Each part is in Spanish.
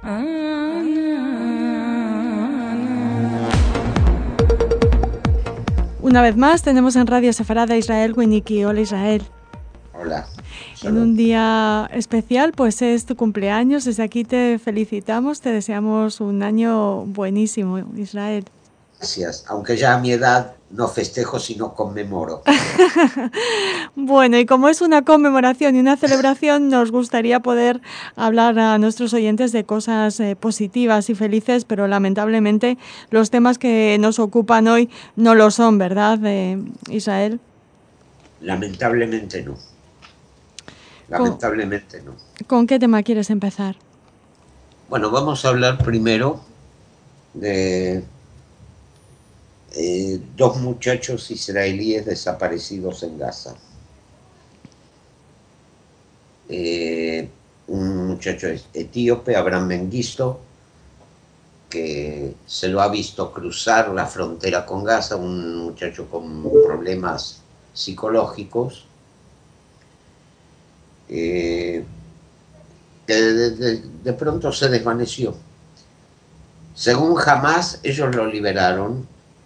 Una vez más tenemos en Radio Sefarada Israel Winiki. Hola Israel. Hola. En un día especial, pues es tu cumpleaños. Desde aquí te felicitamos, te deseamos un año buenísimo, Israel. Gracias, aunque ya a mi edad no festejo sino conmemoro. Bueno, y como es una conmemoración y una celebración, nos gustaría poder hablar a nuestros oyentes de cosas positivas y felices, pero lamentablemente los temas que nos ocupan hoy no lo son, ¿verdad, Israel? Lamentablemente no. Lamentablemente no. ¿Con qué tema quieres empezar? Bueno, vamos a hablar primero de dos muchachos israelíes desaparecidos en Gaza. Un muchacho etíope, Abraham Mengistu, que se lo ha visto cruzar la frontera con Gaza, un muchacho con problemas psicológicos, que de pronto se desvaneció. Según Hamas, ellos lo liberaron.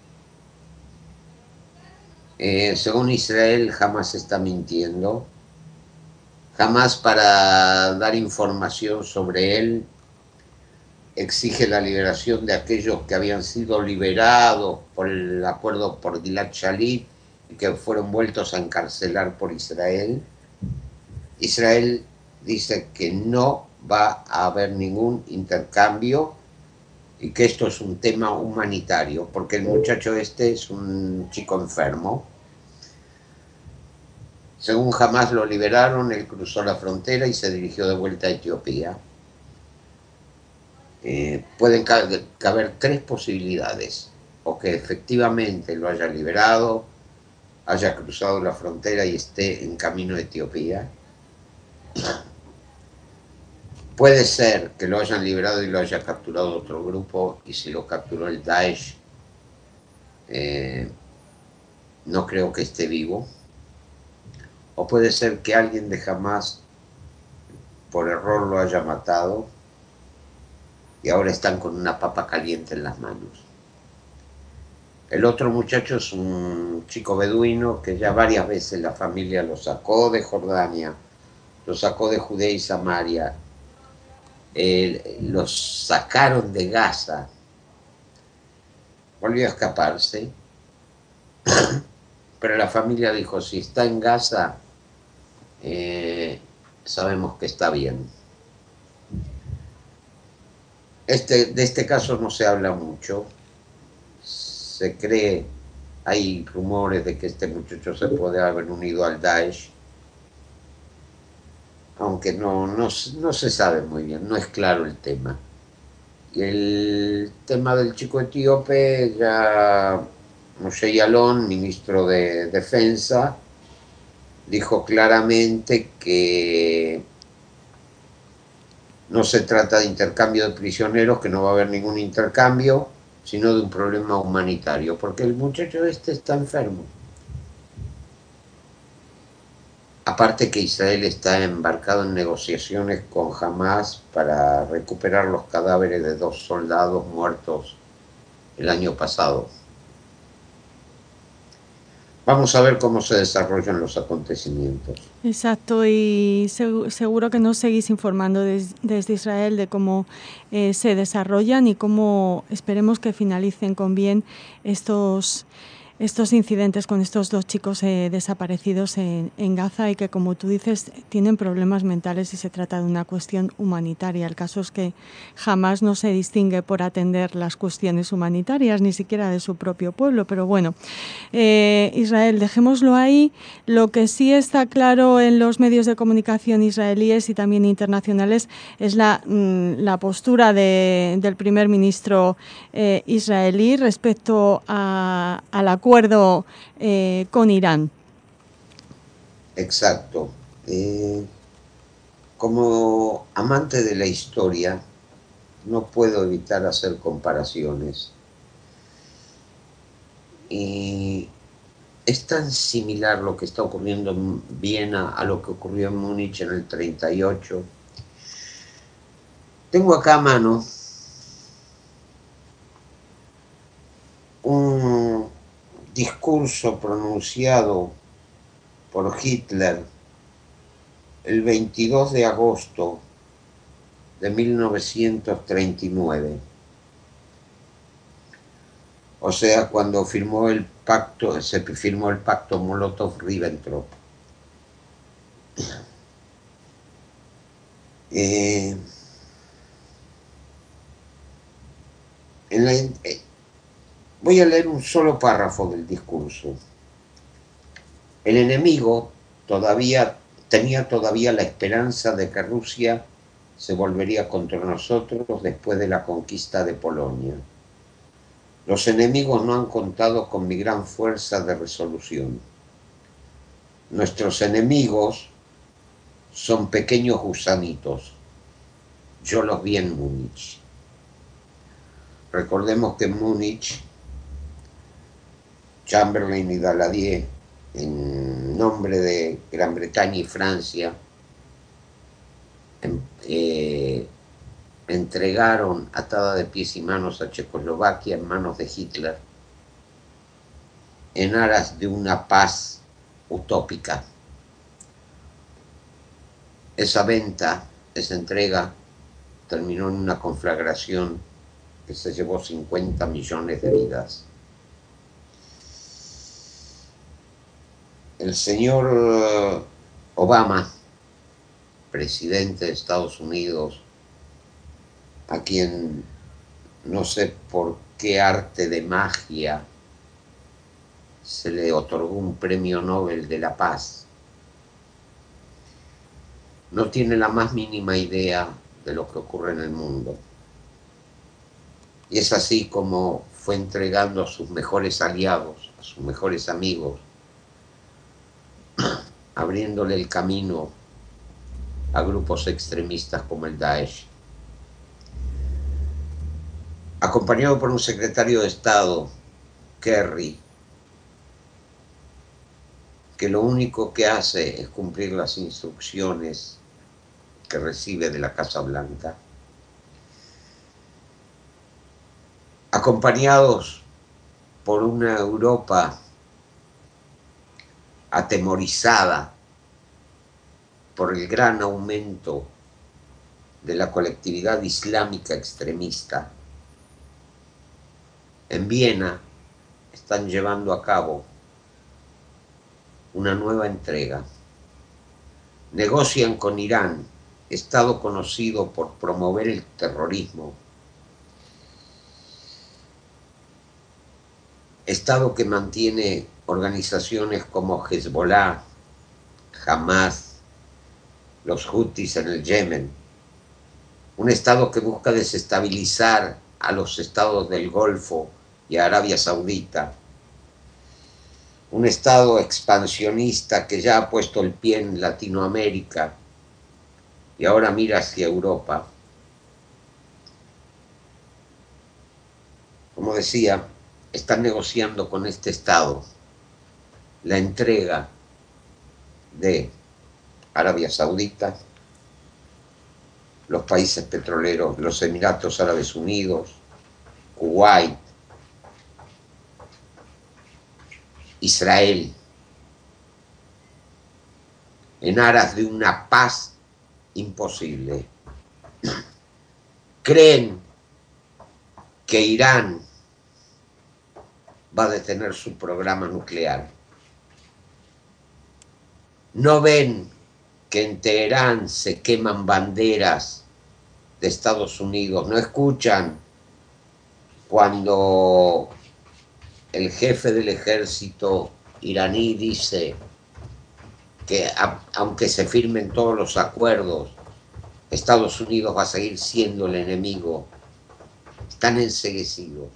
Según Israel, Hamas está mintiendo. Hamas, para dar información sobre él, exige la liberación de aquellos que habían sido liberados por el acuerdo por Gilad Shalit y que fueron vueltos a encarcelar por Israel. Israel dice que no va a haber ningún intercambio y que esto es un tema humanitario, porque el muchacho este es un chico enfermo. Según Hamas lo liberaron, él cruzó la frontera y se dirigió de vuelta a Etiopía. Pueden caber tres posibilidades: o que efectivamente lo haya liberado, haya cruzado la frontera y esté en camino a Etiopía. Puede ser que lo hayan liberado y lo haya capturado otro grupo, y si lo capturó el Daesh, no creo que esté vivo. O puede ser que alguien de Hamas por error lo haya matado y ahora están con una papa caliente en las manos. El otro muchacho es un chico beduino que ya varias veces la familia lo sacó de Jordania, lo sacó de Judea y Samaria, los sacaron de Gaza, volvió a escaparse, pero la familia dijo: si está en Gaza, sabemos que está bien. De este caso no se habla mucho. Se cree, hay rumores de que este muchacho se puede haber unido al Daesh, aunque no se sabe muy bien, no es claro el tema. Y el tema del chico etíope, ya Moshe Yaalon, ministro de Defensa, dijo claramente que no se trata de intercambio de prisioneros, que no va a haber ningún intercambio, sino de un problema humanitario, porque el muchacho este está enfermo. Aparte que Israel está embarcado en negociaciones con Hamas para recuperar los cadáveres de 2 soldados muertos el año pasado. Vamos a ver cómo se desarrollan los acontecimientos. Exacto, y seguro que nos seguís informando desde Israel de cómo se desarrollan y cómo esperemos que finalicen con bien estos incidentes con estos dos chicos desaparecidos en Gaza y que, como tú dices, tienen problemas mentales y se trata de una cuestión humanitaria. El caso es que jamás no se distingue por atender las cuestiones humanitarias, ni siquiera de su propio pueblo. Pero bueno, Israel, dejémoslo ahí. Lo que sí está claro en los medios de comunicación israelíes y también internacionales es la postura del primer ministro israelí respecto al acuerdo con Irán. Exacto. Como amante de la historia, no puedo evitar hacer comparaciones. Y es tan similar lo que está ocurriendo en Viena a lo que ocurrió en Múnich en el 38. Tengo acá a mano un discurso pronunciado por Hitler el 22 de agosto de 1939. O sea, cuando firmó el pacto, se firmó el pacto Molotov-Ribbentrop. Voy a leer un solo párrafo del discurso. El enemigo tenía todavía la esperanza de que Rusia se volvería contra nosotros después de la conquista de Polonia. Los enemigos no han contado con mi gran fuerza de resolución. Nuestros enemigos son pequeños gusanitos. Yo los vi en Múnich. Recordemos que en Múnich, Chamberlain y Daladier, en nombre de Gran Bretaña y Francia, entregaron atada de pies y manos a Checoslovaquia en manos de Hitler en aras de una paz utópica. Esa venta, esa entrega, terminó en una conflagración que se llevó 50 millones de vidas. El señor Obama, presidente de Estados Unidos, a quien no sé por qué arte de magia se le otorgó un premio Nobel de la Paz, no tiene la más mínima idea de lo que ocurre en el mundo. Y es así como fue entregando a sus mejores aliados, a sus mejores amigos, abriéndole el camino a grupos extremistas como el Daesh. Acompañado por un secretario de Estado, Kerry, que lo único que hace es cumplir las instrucciones que recibe de la Casa Blanca, acompañados por una Europa atemorizada por el gran aumento de la colectividad islámica extremista. En Viena están llevando a cabo una nueva entrega. Negocian con Irán, Estado conocido por promover el terrorismo, Estado que mantiene organizaciones como Hezbollah, Hamas, los Houthis en el Yemen, un Estado que busca desestabilizar a los estados del Golfo y a Arabia Saudita, un Estado expansionista que ya ha puesto el pie en Latinoamérica y ahora mira hacia Europa. Como decía, están negociando con este Estado la entrega de Arabia Saudita, los países petroleros, los Emiratos Árabes Unidos, Kuwait, Israel, en aras de una paz imposible. Creen que Irán va a detener su programa nuclear. No ven que en Teherán se queman banderas de Estados Unidos. No escuchan cuando el jefe del ejército iraní dice que aunque se firmen todos los acuerdos, Estados Unidos va a seguir siendo el enemigo. Están enceguecidos.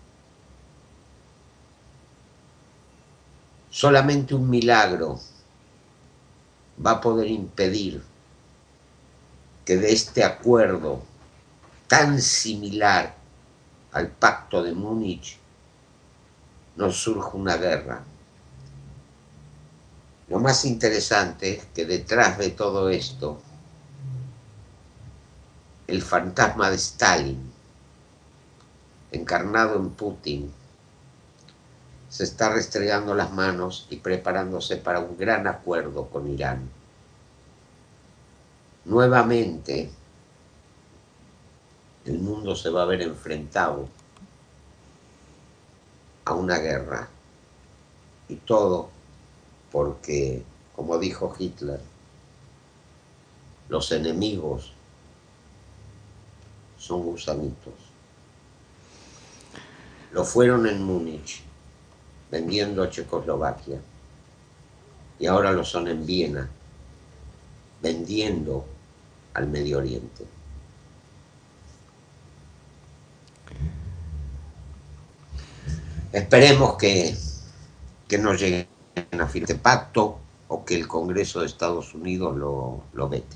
Solamente un milagro va a poder impedir que de este acuerdo tan similar al pacto de Múnich nos surja una guerra. Lo más interesante es que detrás de todo esto el fantasma de Stalin, encarnado en Putin, se está restregando las manos y preparándose para un gran acuerdo con Irán. Nuevamente, el mundo se va a ver enfrentado a una guerra. Y todo porque, como dijo Hitler, los enemigos son gusanitos. Lo fueron en Múnich, vendiendo a Checoslovaquia. Y ahora lo son en Viena, vendiendo al Medio Oriente. Esperemos que no lleguen a firmar este pacto o que el Congreso de Estados Unidos lo vete.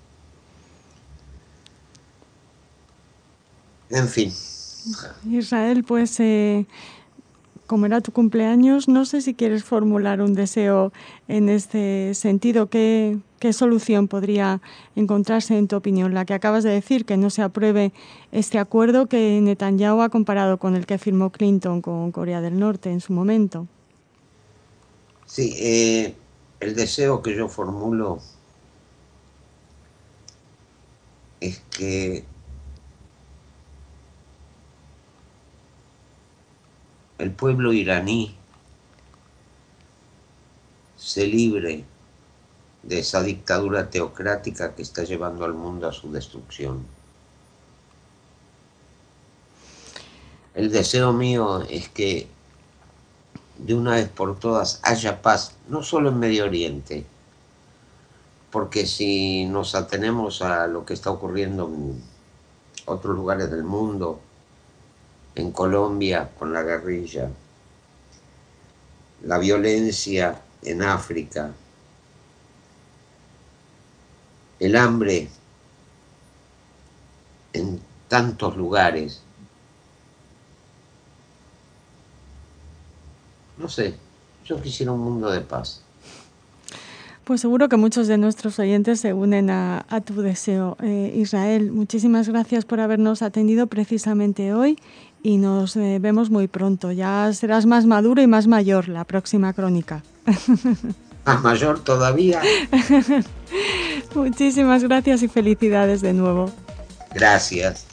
En fin. Israel, pues como era tu cumpleaños, no sé si quieres formular un deseo en este sentido. ¿Qué solución podría encontrarse, en tu opinión? La que acabas de decir, que no se apruebe este acuerdo que Netanyahu ha comparado con el que firmó Clinton con Corea del Norte en su momento. Sí, el deseo que yo formulo es que el pueblo iraní se libre de esa dictadura teocrática que está llevando al mundo a su destrucción. El deseo mío es que de una vez por todas haya paz, no solo en Medio Oriente, porque si nos atenemos a lo que está ocurriendo en otros lugares del mundo, en Colombia con la guerrilla, la violencia en África, el hambre en tantos lugares, no sé, yo quisiera un mundo de paz. Pues seguro que muchos de nuestros oyentes se unen a tu deseo. Israel, muchísimas gracias por habernos atendido precisamente hoy y nos vemos muy pronto. Ya serás más maduro y más mayor la próxima crónica. ¿Más mayor todavía? Muchísimas gracias y felicidades de nuevo. Gracias.